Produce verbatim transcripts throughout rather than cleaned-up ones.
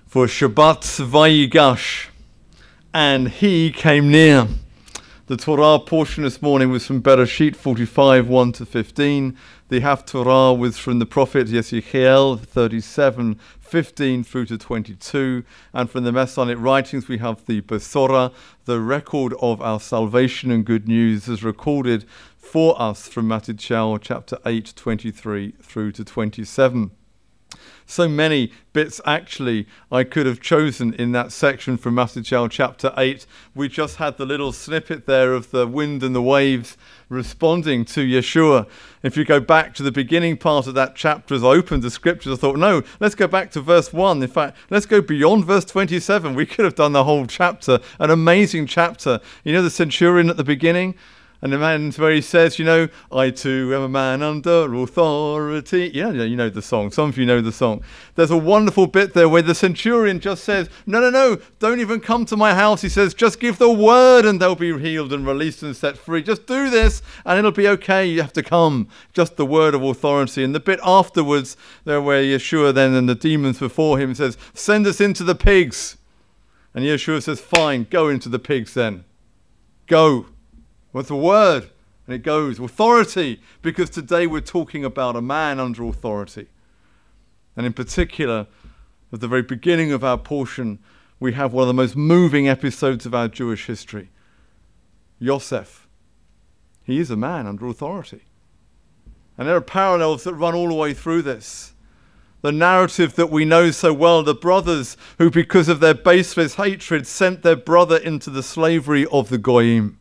for Shabbat Vayigash, and he came near. The Torah portion this morning was from Bereshit forty-five, one to fifteen. The Haftorah was from the prophet Yesichiel thirty-seven, fifteen through to twenty-two. And from the Messianic writings we have the Besorah, the record of our salvation and good news is recorded for us from Matthew chapter eight, twenty-three through to twenty-seven. So many bits actually I could have chosen in that section from Matthew chapter eight. We just had the little snippet there of the wind and the waves responding to Yeshua. If you go back to the beginning part of that chapter as I opened the scriptures, I thought, no, let's go back to verse one. In fact, let's go beyond verse twenty-seven. We could have done the whole chapter, an amazing chapter. You know the centurion at the beginning? And the man where he says, you know, I too am a man under authority. Yeah, you know the song. Some of you know the song. There's a wonderful bit there where the centurion just says, no, no, no, don't even come to my house. He says, just give the word and they'll be healed and released and set free. Just do this and it'll be okay. You have to come. Just the word of authority. And the bit afterwards there where Yeshua then and the demons before him says, send us into the pigs. And Yeshua says, fine, go into the pigs then. Go. With the word, and it goes, authority, because today we're talking about a man under authority. And in particular, at the very beginning of our portion, we have one of the most moving episodes of our Jewish history. Yosef. He is a man under authority. And there are parallels that run all the way through this. The narrative that we know so well, the brothers who, because of their baseless hatred, sent their brother into the slavery of the Goyim.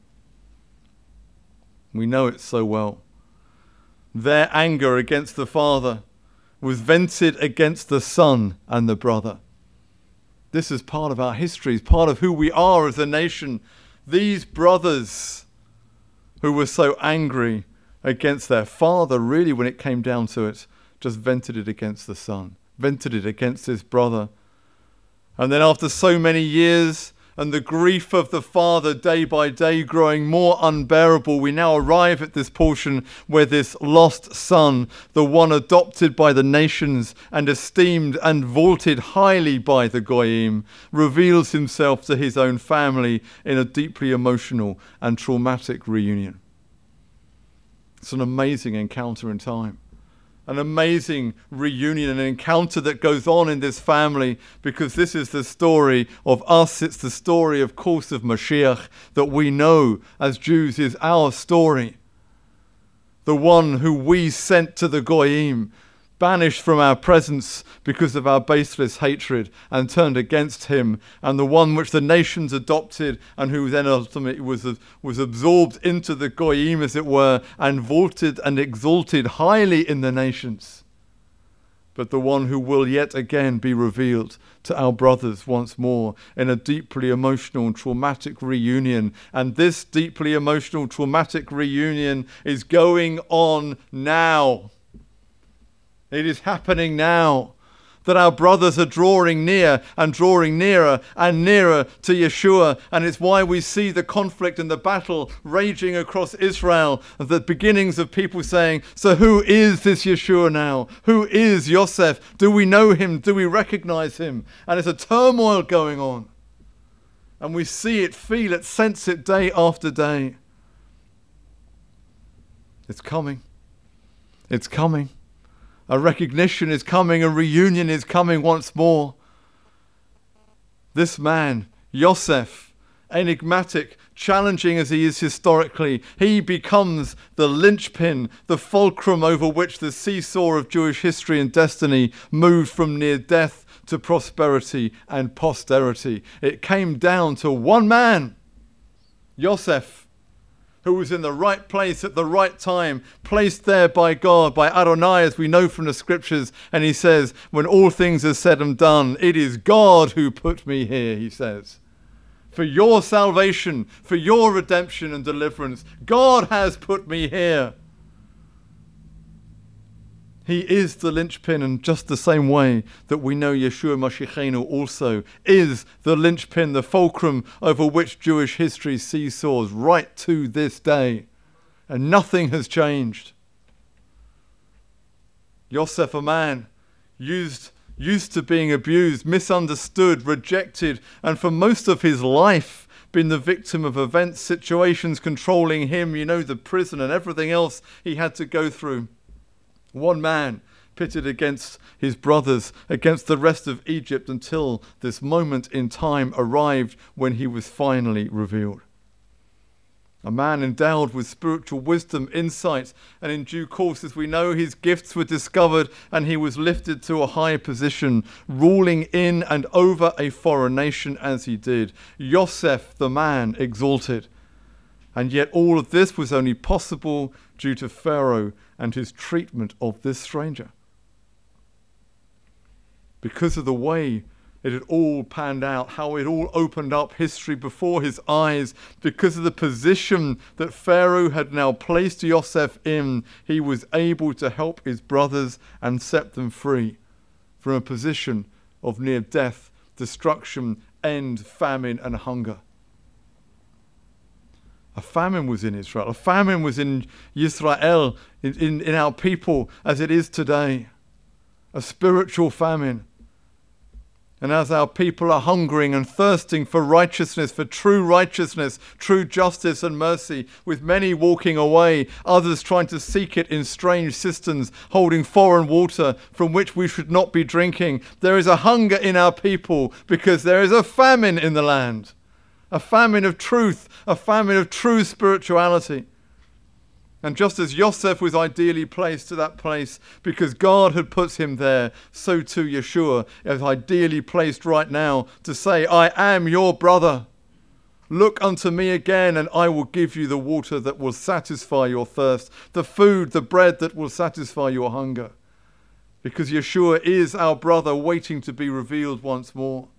We know it so well. Their anger against the father was vented against the son and the brother. This is part of our history, it's part of who we are as a nation. These brothers who were so angry against their father, really when it came down to it, just vented it against the son, vented it against his brother. And then after so many years, and the grief of the father day by day growing more unbearable, we now arrive at this portion where this lost son, the one adopted by the nations and esteemed and vaulted highly by the Goyim, reveals himself to his own family in a deeply emotional and traumatic reunion. It's an amazing encounter in time. An amazing reunion, an encounter that goes on in this family, because this is the story of us. It's the story, of course, of Mashiach that we know as Jews is our story. The one who we sent to the Goyim, banished from our presence because of our baseless hatred and turned against him, and the one which the nations adopted and who then ultimately was, was absorbed into the Goyim, as it were, and vaulted and exalted highly in the nations. But the one who will yet again be revealed to our brothers once more in a deeply emotional and traumatic reunion. And this deeply emotional, traumatic reunion is going on now. It is happening now that our brothers are drawing near and drawing nearer and nearer to Yeshua. And it's why we see the conflict and the battle raging across Israel. The beginnings of people saying, so who is this Yeshua now? Who is Yosef? Do we know him? Do we recognize him? And it's a turmoil going on. And we see it, feel it, sense it day after day. It's coming. It's coming. A recognition is coming, a reunion is coming once more. This man, Yosef, enigmatic, challenging as he is historically, he becomes the linchpin, the fulcrum over which the seesaw of Jewish history and destiny moved from near death to prosperity and posterity. It came down to one man, Yosef, who was in the right place at the right time, placed there by God, by Adonai, as we know from the scriptures. And he says, when all things are said and done, it is God who put me here, he says. For your salvation, for your redemption and deliverance, God has put me here. He is the linchpin, and just the same way that we know Yeshua Mashiachenu also is the linchpin, the fulcrum over which Jewish history seesaws right to this day. And nothing has changed. Yosef, a man used used to being abused, misunderstood, rejected, and for most of his life been the victim of events, situations controlling him, you know, the prison and everything else he had to go through. One man pitted against his brothers, against the rest of Egypt, until this moment in time arrived when he was finally revealed. A man endowed with spiritual wisdom, insight, and in due course, as we know, his gifts were discovered and he was lifted to a high position, ruling in and over a foreign nation as he did. Yosef, the man, exalted. And yet all of this was only possible due to Pharaoh and his treatment of this stranger. Because of the way it had all panned out, how it all opened up history before his eyes, because of the position that Pharaoh had now placed Yosef in, he was able to help his brothers and set them free from a position of near death, destruction, end, famine, and hunger. A famine was in Israel. A famine was in Yisrael, in, in, in our people, as it is today. A spiritual famine. And as our people are hungering and thirsting for righteousness, for true righteousness, true justice and mercy, with many walking away, others trying to seek it in strange cisterns, holding foreign water from which we should not be drinking, there is a hunger in our people because there is a famine in the land. A famine of truth, a famine of true spirituality. And just as Yosef was ideally placed to that place because God had put him there, so too Yeshua is ideally placed right now to say, I am your brother. Look unto me again and I will give you the water that will satisfy your thirst, the food, the bread that will satisfy your hunger. Because Yeshua is our brother waiting to be revealed once more.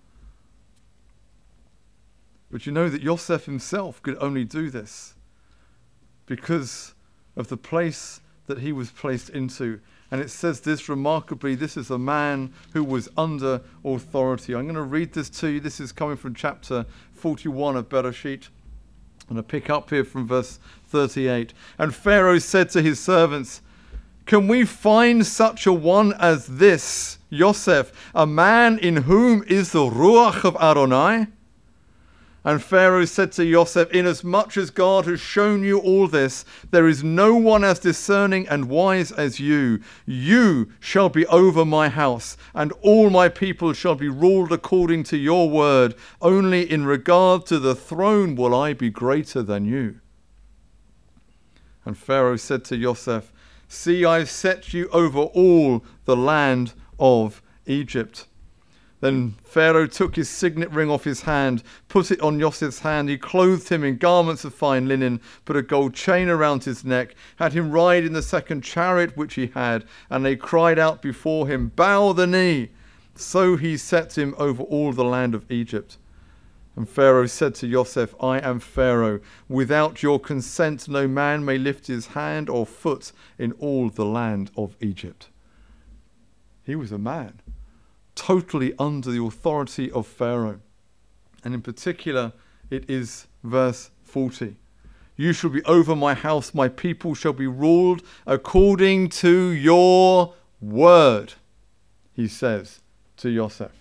But you know that Yosef himself could only do this because of the place that he was placed into. And it says this remarkably, this is a man who was under authority. I'm going to read this to you. This is coming from chapter forty-one of Bereshit. I'm going to pick up here from verse thirty-eight. And Pharaoh said to his servants, can we find such a one as this, Yosef, a man in whom is the Ruach of Adonai? And Pharaoh said to Yosef, inasmuch as God has shown you all this, there is no one as discerning and wise as you. You shall be over my house, and all my people shall be ruled according to your word. Only in regard to the throne will I be greater than you. And Pharaoh said to Yosef, see, I have set you over all the land of Egypt. Then Pharaoh took his signet ring off his hand, put it on Yosef's hand. He clothed him in garments of fine linen, put a gold chain around his neck, had him ride in the second chariot which he had, and they cried out before him, bow the knee. So he set him over all the land of Egypt. And Pharaoh said to Yosef, I am Pharaoh. Without your consent no man may lift his hand or foot in all the land of Egypt. He was a man totally under the authority of Pharaoh. And in particular, it is verse forty. You shall be over my house, my people shall be ruled according to your word, he says to Yosef.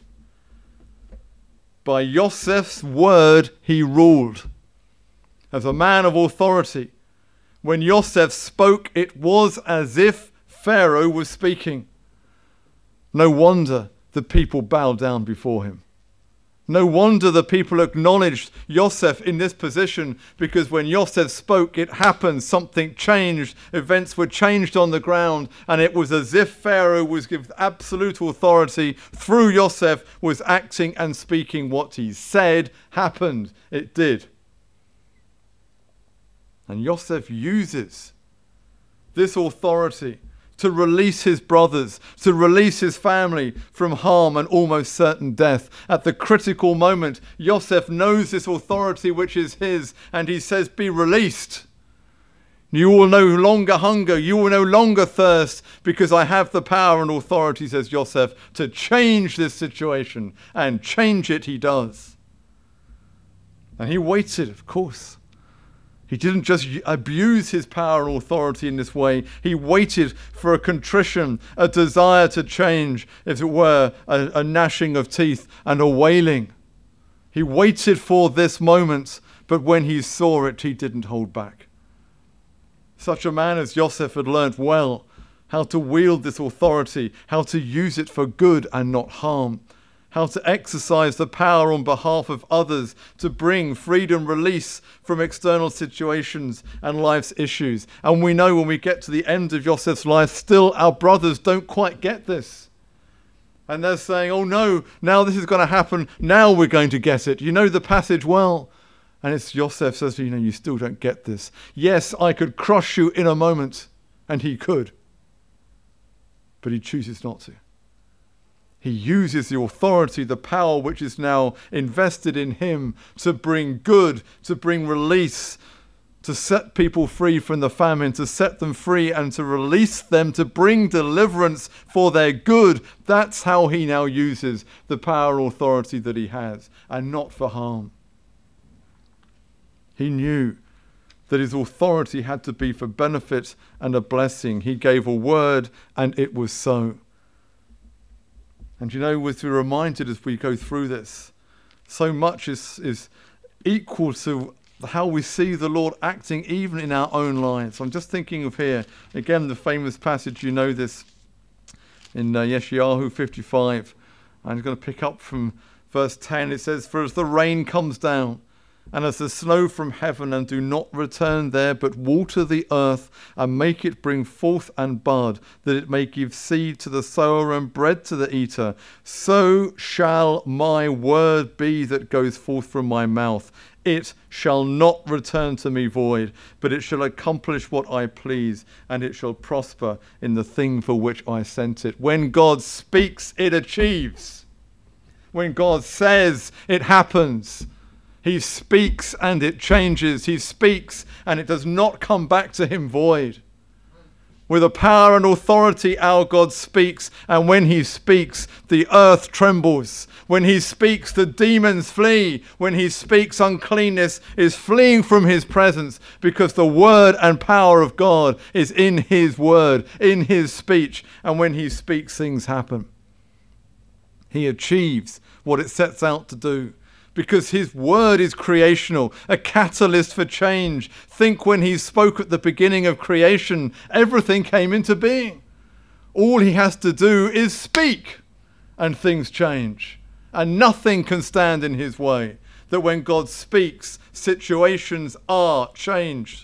By Yosef's word he ruled. As a man of authority, when Yosef spoke, it was as if Pharaoh was speaking. No wonder the people bowed down before him. No wonder the people acknowledged Yosef in this position, because when Yosef spoke, it happened. Something changed. Events were changed on the ground, and it was as if Pharaoh was given absolute authority through Yosef, was acting and speaking. What he said happened. It did. And Yosef uses this authority to release his brothers, to release his family from harm and almost certain death. At the critical moment, Yosef knows this authority which is his, and he says, be released. You will no longer hunger, you will no longer thirst, because I have the power and authority, says Yosef, to change this situation. And change it he does. And he waited, of course. He didn't just abuse his power and authority in this way. He waited for a contrition, a desire to change, as it were, a, a gnashing of teeth and a wailing. He waited for this moment, but when he saw it, he didn't hold back. Such a man as Joseph had learnt well how to wield this authority, how to use it for good and not harm, how to exercise the power on behalf of others to bring freedom, release from external situations and life's issues. And we know when we get to the end of Joseph's life, still our brothers don't quite get this. And they're saying, oh no, now this is going to happen. Now we're going to get it. You know the passage well. And it's Joseph says, you know, you still don't get this. Yes, I could crush you in a moment. And he could. But he chooses not to. He uses the authority, the power which is now invested in him to bring good, to bring release, to set people free from the famine, to set them free and to release them, to bring deliverance for their good. That's how he now uses the power and authority that he has, and not for harm. He knew that his authority had to be for benefit and a blessing. He gave a word and it was so. And you know, as we're reminded as we go through this, so much is, is equal to how we see the Lord acting even in our own lives. I'm just thinking of here, again, the famous passage, you know this, in uh, Yeshayahu fifty-five. I'm going to pick up from verse ten. It says, for as the rain comes down, and as the snow from heaven, and do not return there, but water the earth, and make it bring forth and bud, that it may give seed to the sower and bread to the eater, so shall my word be that goes forth from my mouth. It shall not return to me void, but it shall accomplish what I please, and it shall prosper in the thing for which I sent it. When God speaks, it achieves. When God says, it happens. He speaks and it changes. He speaks and it does not come back to him void. With a power and authority our God speaks, and when he speaks, the earth trembles. When he speaks, the demons flee. When he speaks, uncleanness is fleeing from his presence, because the word and power of God is in his word, in his speech. And when he speaks, things happen. He achieves what it sets out to do, because his word is creational, a catalyst for change. Think when he spoke at the beginning of creation, everything came into being. All he has to do is speak, and things change. And nothing can stand in his way. That when God speaks, situations are changed.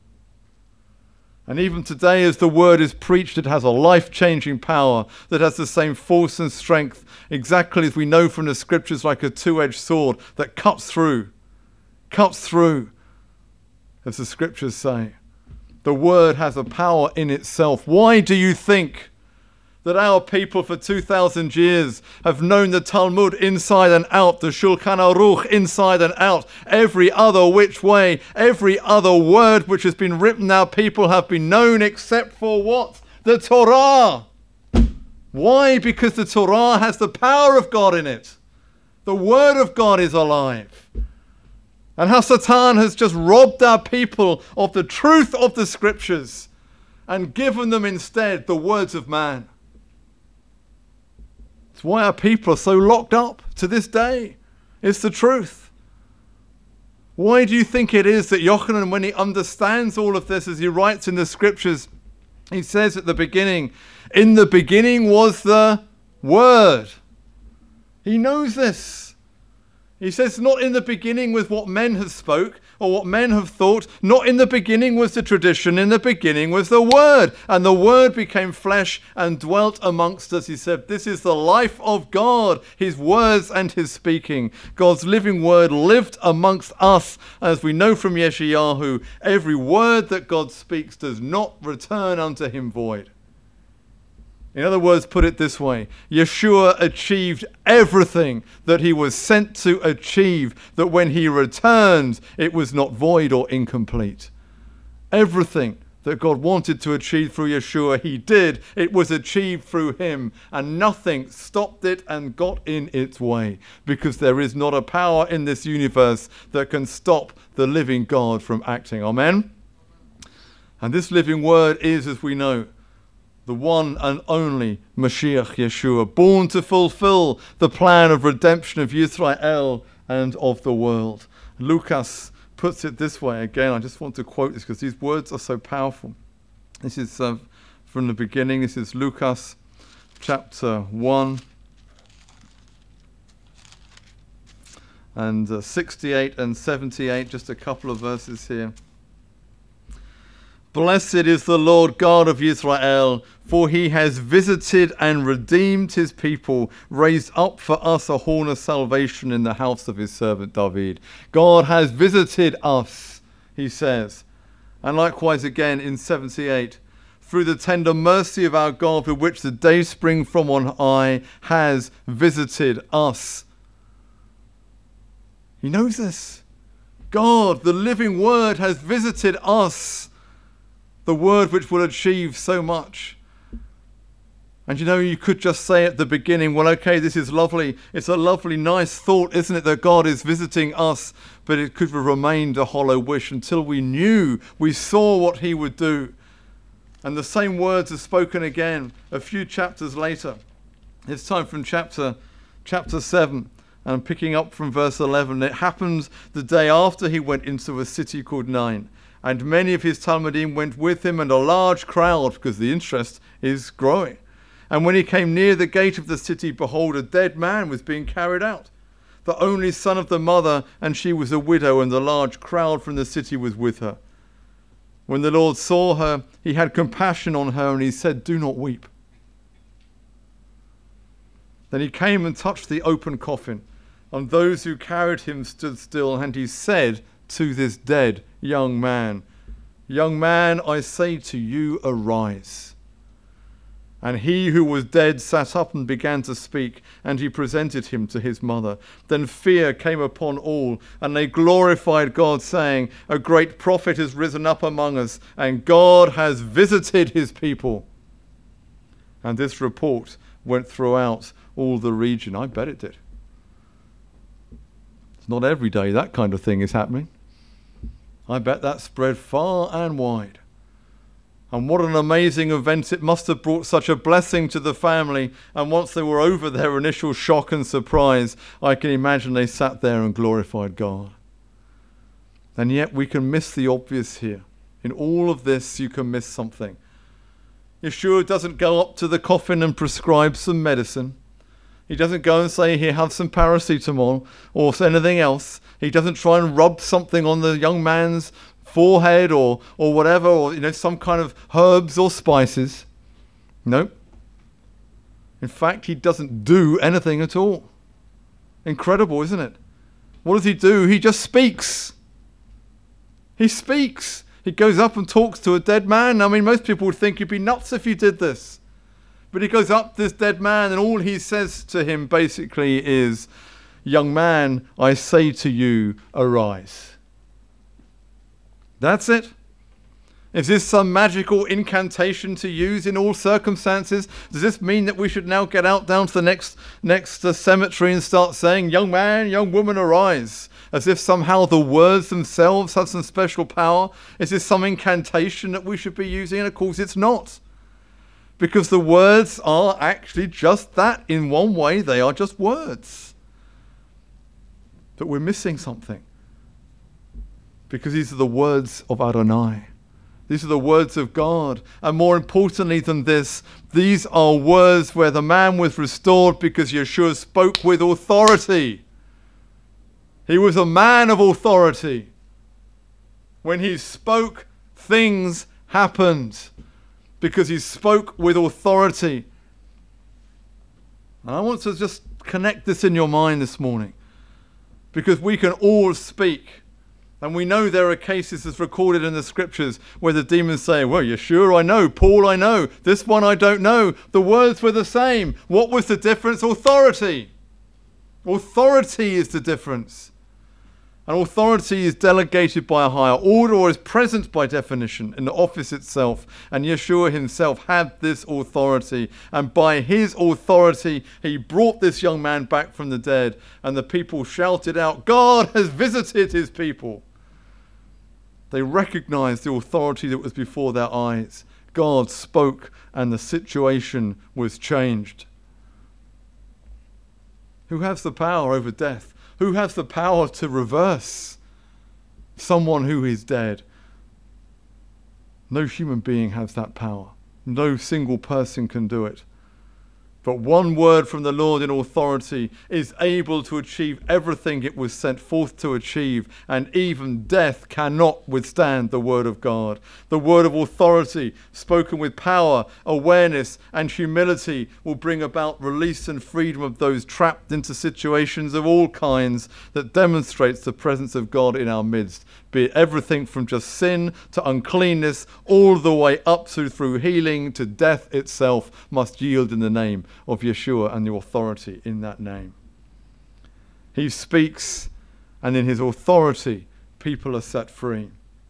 And even today, as the word is preached, it has a life-changing power that has the same force and strength, exactly as we know from the scriptures, like a two-edged sword that cuts through, cuts through, as the scriptures say. The word has a power in itself. Why do you think that our people for two thousand years have known the Talmud inside and out, the Shulchan Aruch inside and out, every other which way, every other word which has been written, our people have been known except for what? The Torah. Why? Because the Torah has the power of God in it. The word of God is alive. And how Satan has just robbed our people of the truth of the scriptures and given them instead the words of man. It's why our people are so locked up to this day. It's the truth. Why do you think it is that Yochanan, when he understands all of this, as he writes in the scriptures, he says at the beginning, in the beginning was the Word. He knows this. He says, not in the beginning was what men have spoke or what men have thought. Not in the beginning was the tradition. In the beginning was the Word. And the Word became flesh and dwelt amongst us. He said, this is the life of God, his words and his speaking. God's living word lived amongst us. As we know from Yeshayahu, every word that God speaks does not return unto him void. In other words, put it this way, Yeshua achieved everything that he was sent to achieve, that when he returned, it was not void or incomplete. Everything that God wanted to achieve through Yeshua, he did. It was achieved through him, and nothing stopped it and got in its way, because there is not a power in this universe that can stop the living God from acting. Amen? And this living word is, as we know, the one and only Mashiach Yeshua, born to fulfill the plan of redemption of Yisrael and of the world. Lucas puts it this way. Again, I just want to quote this because these words are so powerful. This is uh, from the beginning. This is Lucas chapter one and uh, sixty-eight and seventy-eight, just a couple of verses here. Blessed is the Lord God of Israel, for he has visited and redeemed his people, raised up for us a horn of salvation in the house of his servant David. God has visited us, he says. And likewise again in seventy-eight, through the tender mercy of our God, with which the day spring from on high has visited us. He knows this. God, the living word, has visited us. The word which will achieve so much. And you know, you could just say at the beginning, well, okay, this is lovely. It's a lovely, nice thought, isn't it, that God is visiting us? But it could have remained a hollow wish until we knew, we saw what he would do. And the same words are spoken again a few chapters later. It's time from chapter, chapter seven. And picking up from verse eleven, it happened the day after he went into a city called Nain. And many of his Talmudim went with him, and a large crowd, because the interest is growing. And when he came near the gate of the city, behold, a dead man was being carried out, the only son of the mother, and she was a widow, and the large crowd from the city was with her. When the Lord saw her, he had compassion on her, and he said, do not weep. Then he came and touched the open coffin, and those who carried him stood still, and he said to this dead young man, young man, I say to you, arise. And he who was dead sat up and began to speak, and he presented him to his mother. Then fear came upon all, and they glorified God, saying, a great prophet has risen up among us, and God has visited his people. And this report went throughout all the region. I bet it did. It's not every day that kind of thing is happening. I bet that spread far and wide. And what an amazing event. It must have brought such a blessing to the family. And once they were over their initial shock and surprise, I can imagine they sat there and glorified God. And yet we can miss the obvious here. In all of this, you can miss something. Yeshua doesn't go up to the coffin and prescribe some medicine. He doesn't go and say, here, have some paracetamol or anything else. He doesn't try and rub something on the young man's forehead or or whatever, or you know, some kind of herbs or spices. No. In fact, he doesn't do anything at all. Incredible, isn't it? What does he do? He just speaks. He speaks. He goes up and talks to a dead man. I mean, most people would think you'd be nuts if you did this. But he goes up to this dead man, and all he says to him basically is, young man, I say to you, arise. That's it. Is this some magical incantation to use in all circumstances? Does this mean that we should now get out down to the next next uh, cemetery and start saying, young man, young woman, arise? As if somehow the words themselves have some special power? Is this some incantation that we should be using? And of course it's not. Because the words are actually just that. In one way, they are just words. But we're missing something. Because these are the words of Adonai. These are the words of God. And more importantly than this, these are words where the man was restored because Yeshua spoke with authority. He was a man of authority. When he spoke, things happened. Because he spoke with authority. And I want to just connect this in your mind this morning. Because we can all speak. And we know there are cases as recorded in the scriptures where the demons say, well, Yeshua I know, Paul I know, this one I don't know. The words were the same. What was the difference? Authority. Authority is the difference. And authority is delegated by a higher order or is present by definition in the office itself. And Yeshua himself had this authority. And by his authority, he brought this young man back from the dead. And the people shouted out, God has visited his people. They recognized the authority that was before their eyes. God spoke and the situation was changed. Who has the power over death? Who has the power to reverse someone who is dead? No human being has that power. No single person can do it. But one word from the Lord in authority is able to achieve everything it was sent forth to achieve, and even death cannot withstand the word of God. The word of authority, spoken with power, awareness, and humility, will bring about release and freedom of those trapped into situations of all kinds that demonstrates the presence of God in our midst, be it everything from just sin to uncleanness, all the way up to through healing to death itself must yield in the name of Yeshua and the authority in that name. He speaks, and in his authority, people are set free.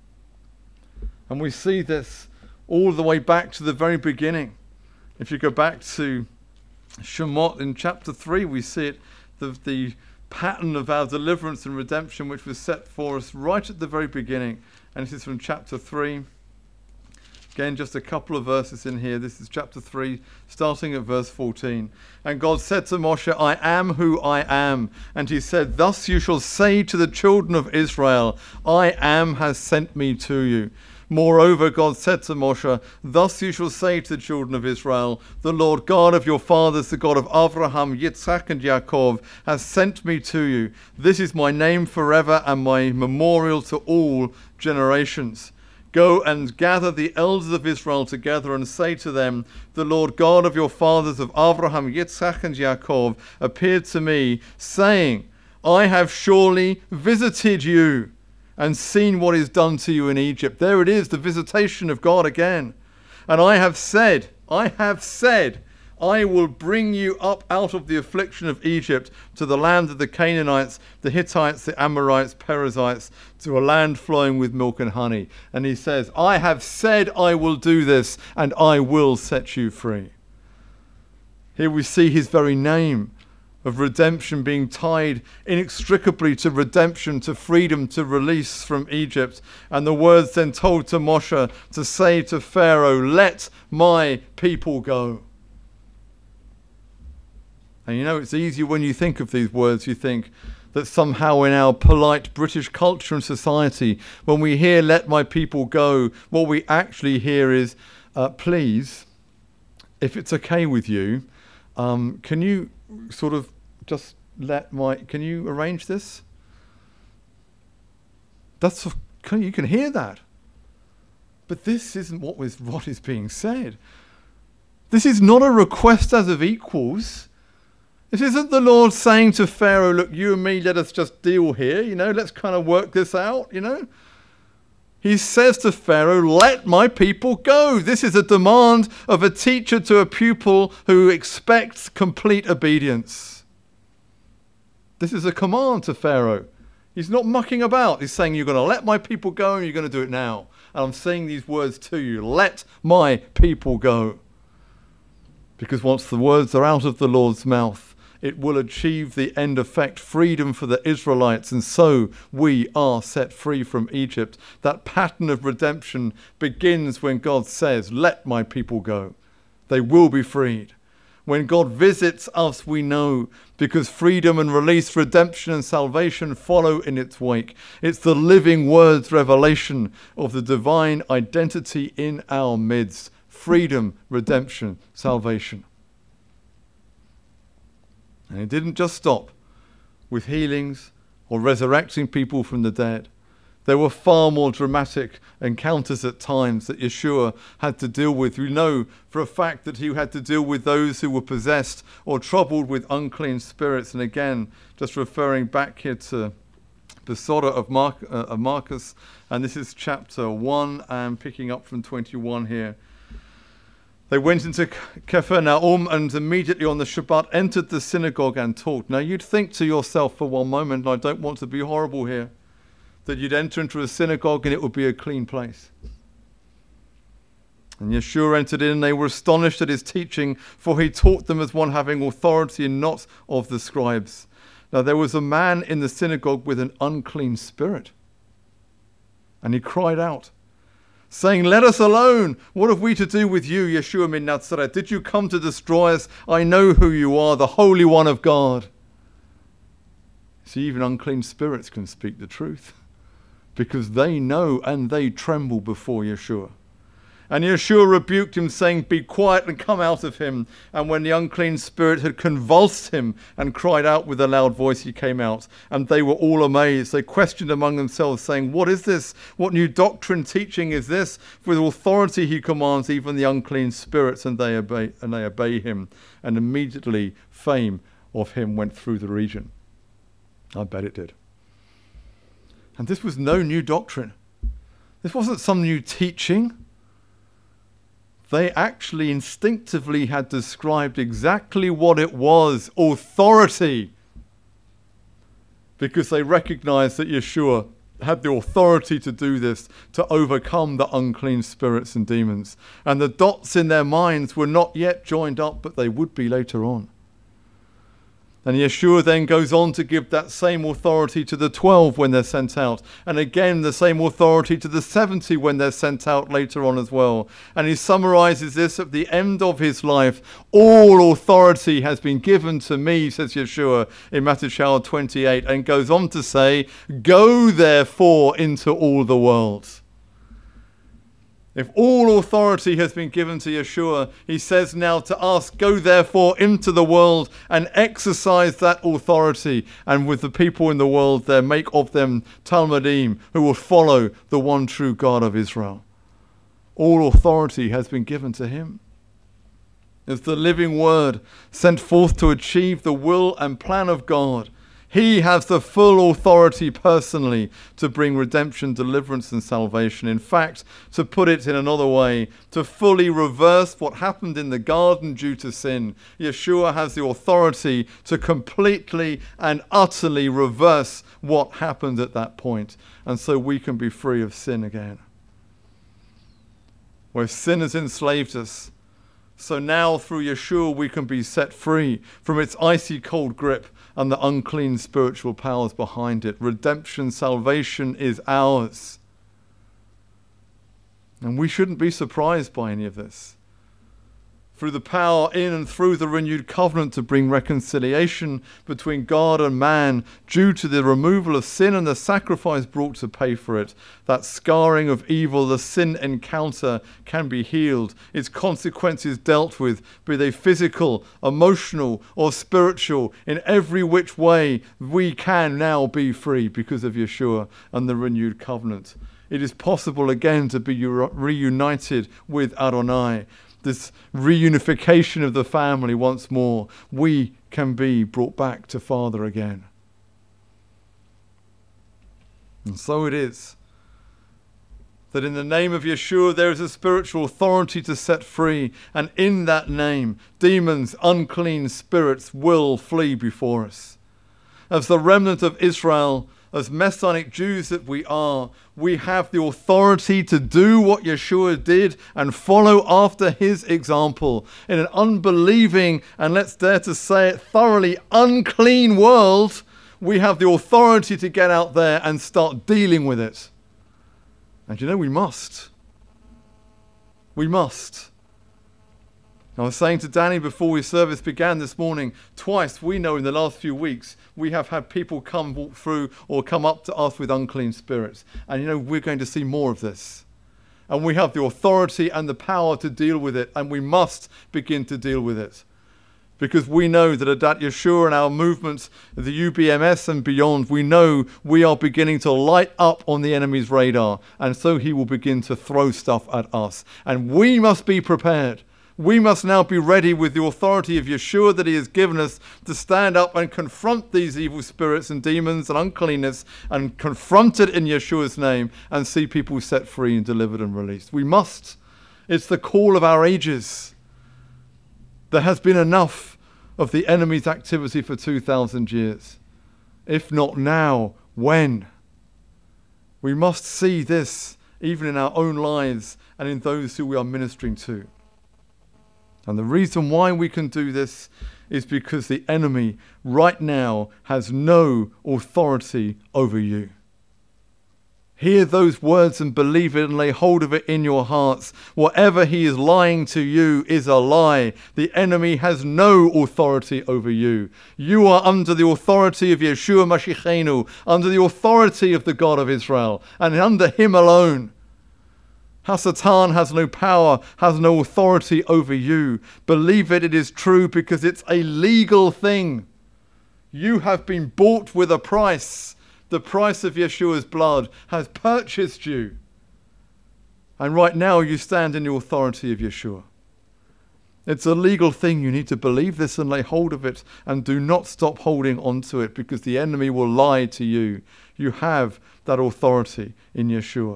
And we see this all the way back to the very beginning. If you go back to Shemot in chapter three, we see it, the, the pattern of our deliverance and redemption which was set for us right at the very beginning. And this is from chapter three. Again, just a couple of verses in here. This is chapter three, starting at verse fourteen. And God said to Moshe, I am who I am. And he said, thus you shall say to the children of Israel, I am has sent me to you. Moreover, God said to Moshe, thus you shall say to the children of Israel, the Lord God of your fathers, the God of Abraham, Yitzhak, and Yaakov, has sent me to you. This is my name forever and my memorial to all generations. Go and gather the elders of Israel together and say to them, the Lord God of your fathers of Abraham, Yitzhak, and Yaakov appeared to me, saying, I have surely visited you and seen what is done to you in Egypt. There it is, the visitation of God again. And I have said, I have said, I will bring you up out of the affliction of Egypt to the land of the Canaanites, the Hittites, the Amorites, Perizzites, to a land flowing with milk and honey. And he says, I have said I will do this, and I will set you free. Here we see his very name of redemption being tied inextricably to redemption, to freedom, to release from Egypt. And the words then told to Moshe to say to Pharaoh, let my people go. And you know, it's easy when you think of these words, you think that somehow in our polite British culture and society, when we hear let my people go, what we actually hear is, uh, please, if it's okay with you, um, can you sort of just let my, can you arrange this? That's, you can hear that. But this isn't what was, what is being said. This is not a request as of equals. This isn't the Lord saying to Pharaoh, look, you and me, let us just deal here, you know, let's kind of work this out, you know. He says to Pharaoh, let my people go. This is a demand of a teacher to a pupil who expects complete obedience. This is a command to Pharaoh. He's not mucking about. He's saying, you're going to let my people go and you're going to do it now. And I'm saying these words to you, let my people go. Because once the words are out of the Lord's mouth, it will achieve the end effect, freedom for the Israelites, and so we are set free from Egypt. That pattern of redemption begins when God says, let my people go. They will be freed. When God visits us, we know, because freedom and release, redemption and salvation follow in its wake. It's the living word's revelation of the divine identity in our midst. Freedom, redemption, salvation. And it didn't just stop with healings or resurrecting people from the dead. There were far more dramatic encounters at times that Yeshua had to deal with. We know for a fact that he had to deal with those who were possessed or troubled with unclean spirits. And again, just referring back here to Besorah of, Mark, uh, of Marcus, and this is chapter one, and picking up from twenty-one here. They went into Capernaum and immediately on the Shabbat entered the synagogue and taught. Now you'd think to yourself for one moment, and I don't want to be horrible here, that you'd enter into a synagogue and it would be a clean place. And Yeshua entered in, and they were astonished at his teaching, for he taught them as one having authority and not of the scribes. Now there was a man in the synagogue with an unclean spirit, and he cried out, saying, "Let us alone. What have we to do with you, Yeshua min Nazareth? Did you come to destroy us? I know who you are, the Holy One of God." See, even unclean spirits can speak the truth, because they know and they tremble before Yeshua. And Yeshua rebuked him, saying, "Be quiet and come out of him." And when the unclean spirit had convulsed him and cried out with a loud voice, he came out. And they were all amazed. They questioned among themselves, saying, "What is this? What new doctrine teaching is this? With authority he commands even the unclean spirits, and they obey, and they obey him." And immediately fame of him went through the region. I bet it did. And this was no new doctrine. This wasn't some new teaching. They actually instinctively had described exactly what it was, authority, because they recognized that Yeshua had the authority to do this, to overcome the unclean spirits and demons. And the dots in their minds were not yet joined up, but they would be later on. And Yeshua then goes on to give that same authority to the twelve when they're sent out. And again, the same authority to the seventy when they're sent out later on as well. And he summarizes this at the end of his life. "All authority has been given to me," says Yeshua in Matthew twenty-eight, and goes on to say, "Go therefore into all the world." If all authority has been given to Yeshua, he says now to us, "Go therefore into the world and exercise that authority. And with the people in the world there, make of them Talmudim, who will follow the one true God of Israel." All authority has been given to him. As the living word sent forth to achieve the will and plan of God, he has the full authority personally to bring redemption, deliverance, and salvation. In fact, to put it in another way, to fully reverse what happened in the garden due to sin, Yeshua has the authority to completely and utterly reverse what happened at that point. And so we can be free of sin again. Where sin has enslaved us, so now through Yeshua we can be set free from its icy cold grip and the unclean spiritual powers behind it. Redemption, salvation is ours. And we shouldn't be surprised by any of this. Through the power in and through the renewed covenant to bring reconciliation between God and man due to the removal of sin and the sacrifice brought to pay for it, that scarring of evil, the sin encounter can be healed, its consequences dealt with, be they physical, emotional, or spiritual. In every which way, we can now be free because of Yeshua and the renewed covenant. It is possible again to be reunited with Adonai. This reunification of the family once more. We can be brought back to Father again. And so it is that in the name of Yeshua there is a spiritual authority to set free, and in that name demons, unclean spirits will flee before us. As the remnant of Israel, as Messianic Jews that we are, we have the authority to do what Yeshua did and follow after his example. In an unbelieving, and let's dare to say it, thoroughly unclean world, we have the authority to get out there and start dealing with it. And you know, we must. We must. I was saying to Danny before the service began this morning, twice we know in the last few weeks we have had people come walk through or come up to us with unclean spirits. And you know, we're going to see more of this. And we have the authority and the power to deal with it, and we must begin to deal with it. Because we know that at Yeshua and our movements, the U B M S and beyond, we know we are beginning to light up on the enemy's radar. And so he will begin to throw stuff at us. And we must be prepared. We must now be ready with the authority of Yeshua that he has given us to stand up and confront these evil spirits and demons and uncleanness, and confront it in Yeshua's name and see people set free and delivered and released. We must. It's the call of our ages. There has been enough of the enemy's activity for two thousand years. If not now, when? We must see this even in our own lives and in those who we are ministering to. And the reason why we can do this is because the enemy right now has no authority over you. Hear those words and believe it and lay hold of it in your hearts. Whatever he is lying to you is a lie. The enemy has no authority over you. You are under the authority of Yeshua Mashiachenu, under the authority of the God of Israel, and under him alone. Hasatan has no power, has no authority over you. Believe it, it is true, because it's a legal thing. You have been bought with a price. The price of Yeshua's blood has purchased you. And right now you stand in the authority of Yeshua. It's a legal thing. You need to believe this and lay hold of it, and do not stop holding on to it, because the enemy will lie to you. You have that authority in Yeshua.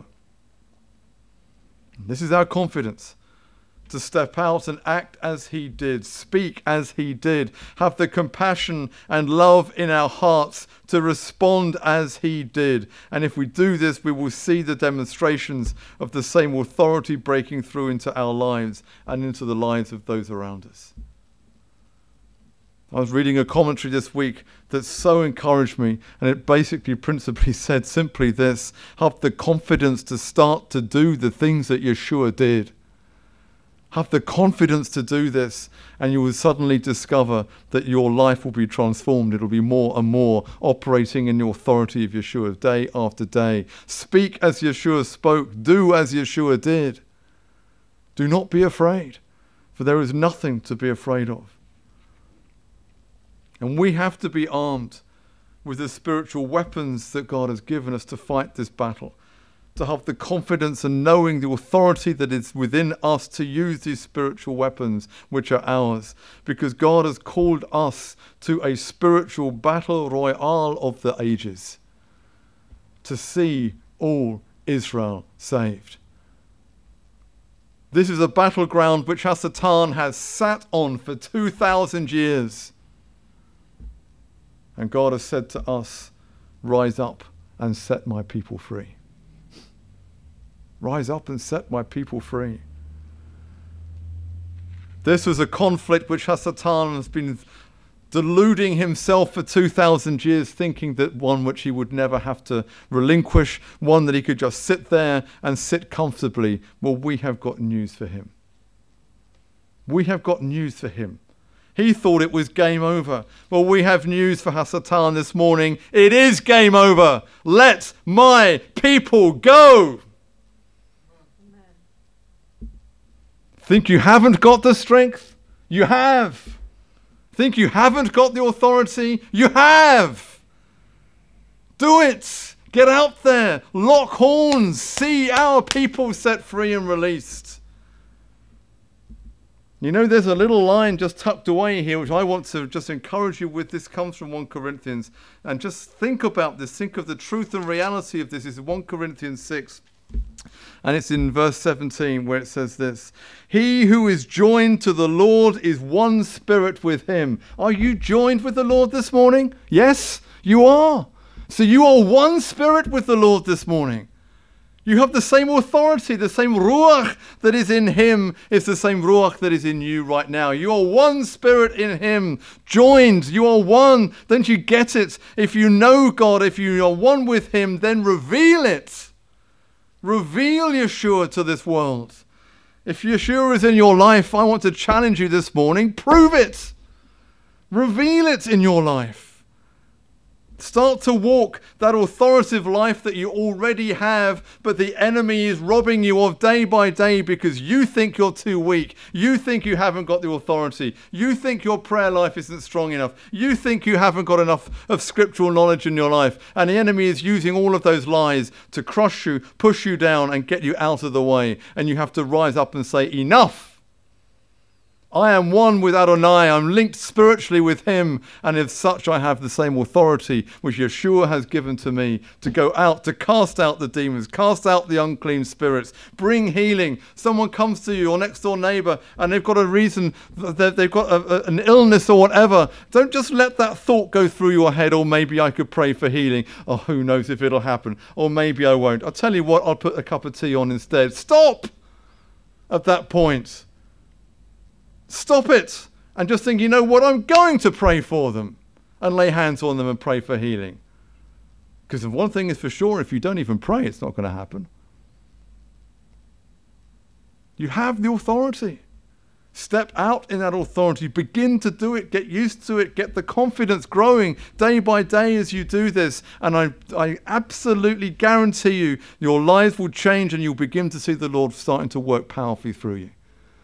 This is our confidence. To step out and act as he did, speak as he did, have the compassion and love in our hearts to respond as he did. And if we do this, we will see the demonstrations of the same authority breaking through into our lives and into the lives of those around us. I was reading a commentary this week that so encouraged me, and it basically principally said simply this: have the confidence to start to do the things that Yeshua did. Have the confidence to do this, and you will suddenly discover that your life will be transformed. It will be more and more operating in the authority of Yeshua day after day. Speak as Yeshua spoke. Do as Yeshua did. Do not be afraid, for there is nothing to be afraid of. And we have to be armed with the spiritual weapons that God has given us to fight this battle. To have the confidence and knowing the authority that is within us to use these spiritual weapons which are ours. Because God has called us to a spiritual battle royale of the ages. To see all Israel saved. This is a battleground which Hasatan has sat on for two thousand years. And God has said to us, rise up and set my people free. Rise up and set my people free. This was a conflict which Hasatan has been deluding himself for two thousand years, thinking that one which he would never have to relinquish, one that he could just sit there and sit comfortably. Well, we have got news for him. We have got news for him. He thought it was game over. Well, we have news for Hasatan this morning. It is game over. Let my people go. Think you haven't got the strength? You have. Think you haven't got the authority? You have. Do it. Get out there. Lock horns. See our people set free and released. You know, there's a little line just tucked away here, which I want to just encourage you with. This comes from First Corinthians. And just think about this. Think of the truth and reality of this. This is First Corinthians six. And it's in verse seventeen where it says this: he who is joined to the Lord is one spirit with him. Are you joined with the Lord this morning? Yes, you are. So you are one spirit with the Lord this morning. You have the same authority, the same ruach that is in him is the same ruach that is in you right now. You are one spirit in him, joined. You are one. Don't you get it? If you know God, if you are one with him, then reveal it. Reveal Yeshua to this world. If Yeshua is in your life, I want to challenge you this morning. Prove it. Reveal it in your life. Start to walk that authoritative life that you already have, but the enemy is robbing you of day by day because you think you're too weak. You think you haven't got the authority. You think your prayer life isn't strong enough. You think you haven't got enough of scriptural knowledge in your life. And the enemy is using all of those lies to crush you, push you down, and get you out of the way. And you have to rise up and say, enough. I am one with Adonai. I'm linked spiritually with him. And as such, I have the same authority which Yeshua has given to me to go out, to cast out the demons, cast out the unclean spirits, bring healing. Someone comes to you, your next door neighbor, and they've got a reason, that they've got a, a, an illness or whatever. Don't just let that thought go through your head, or maybe I could pray for healing. Oh, who knows if it'll happen. Or maybe I won't. I'll tell you what, I'll put a cup of tea on instead. Stop at that point. Stop it and just think, you know what, I'm going to pray for them and lay hands on them and pray for healing. Because one thing is for sure, if you don't even pray, it's not going to happen. You have the authority. Step out in that authority. Begin to do it. Get used to it. Get the confidence growing day by day as you do this. And I, I absolutely guarantee you, your lives will change and you'll begin to see the Lord starting to work powerfully through you.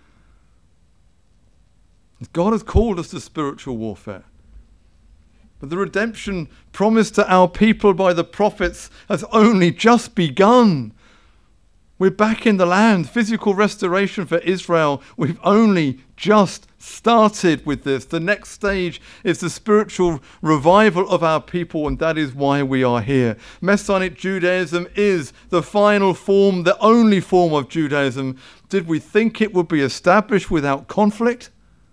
God has called us to spiritual warfare. But the redemption promised to our people by the prophets has only just begun. We're back in the land. Physical restoration for Israel. We've only just started with this. The next stage is the spiritual revival of our people, and that is why we are here. Messianic Judaism is the final form, the only form of Judaism. Did we think it would be established without conflict?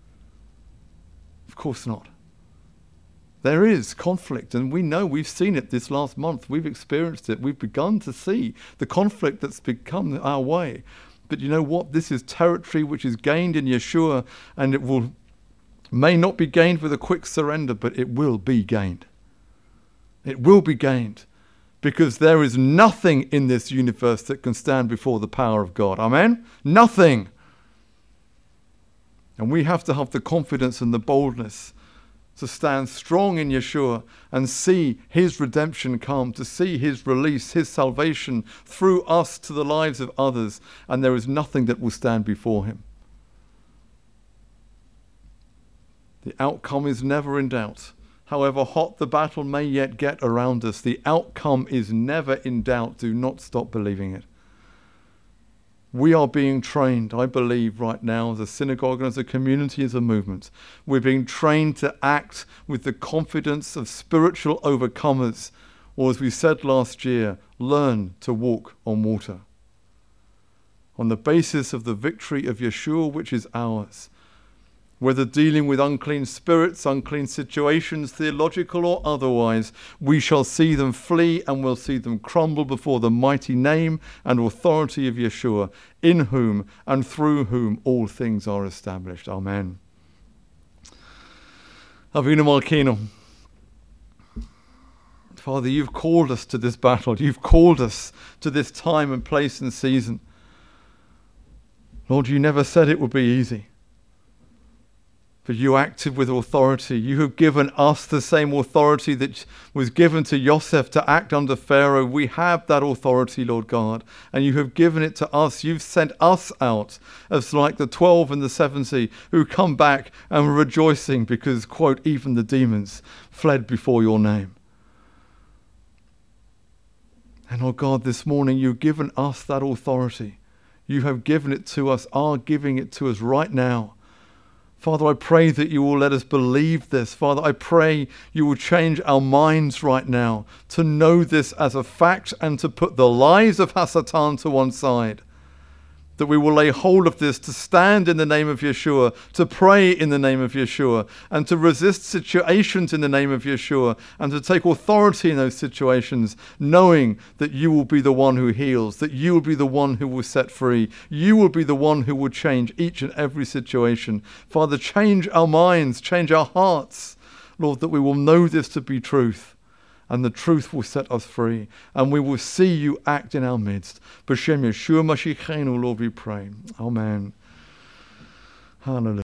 Of course not. There is conflict, and we know, we've seen it this last month. We've experienced it. We've begun to see the conflict that's become our way. But you know what? This is territory which is gained in Yeshua, and it will may not be gained with a quick surrender, but it will be gained. It will be gained, because there is nothing in this universe that can stand before the power of God. Amen? Nothing. And we have to have the confidence and the boldness to stand strong in Yeshua and see his redemption come, to see his release, his salvation through us to the lives of others. And there is nothing that will stand before him. The outcome is never in doubt. However hot the battle may yet get around us, the outcome is never in doubt. Do not stop believing it. We are being trained, I believe, right now as a synagogue and as a community, as a movement. We're being trained to act with the confidence of spiritual overcomers, or as we said last year, learn to walk on water. On the basis of the victory of Yeshua, which is ours. Whether dealing with unclean spirits, unclean situations, theological or otherwise, we shall see them flee and we'll see them crumble before the mighty name and authority of Yeshua, in whom and through whom all things are established. Amen. Avinu Malkeinu. Father, you've called us to this battle. You've called us to this time and place and season. Lord, you never said it would be easy. But you acted with authority. You have given us the same authority that was given to Joseph to act under Pharaoh. We have that authority, Lord God, and you have given it to us. You've sent us out as like the twelve and the seventy who come back and were rejoicing because, quote, even the demons fled before your name. And, Lord God, this morning you've given us that authority. You have given it to us, are giving it to us right now. Father, I pray that you will let us believe this. Father, I pray you will change our minds right now to know this as a fact and to put the lies of Hasatan to one side. That we will lay hold of this, to stand in the name of Yeshua, to pray in the name of Yeshua, and to resist situations in the name of Yeshua, and to take authority in those situations, knowing that you will be the one who heals, that you will be the one who will set free, you will be the one who will change each and every situation. Father, change our minds, change our hearts, Lord, that we will know this to be truth. And the truth will set us free. And we will see you act in our midst. B'Shem Yeshua Mashiachenu, Lord, we pray. Amen. Hallelujah.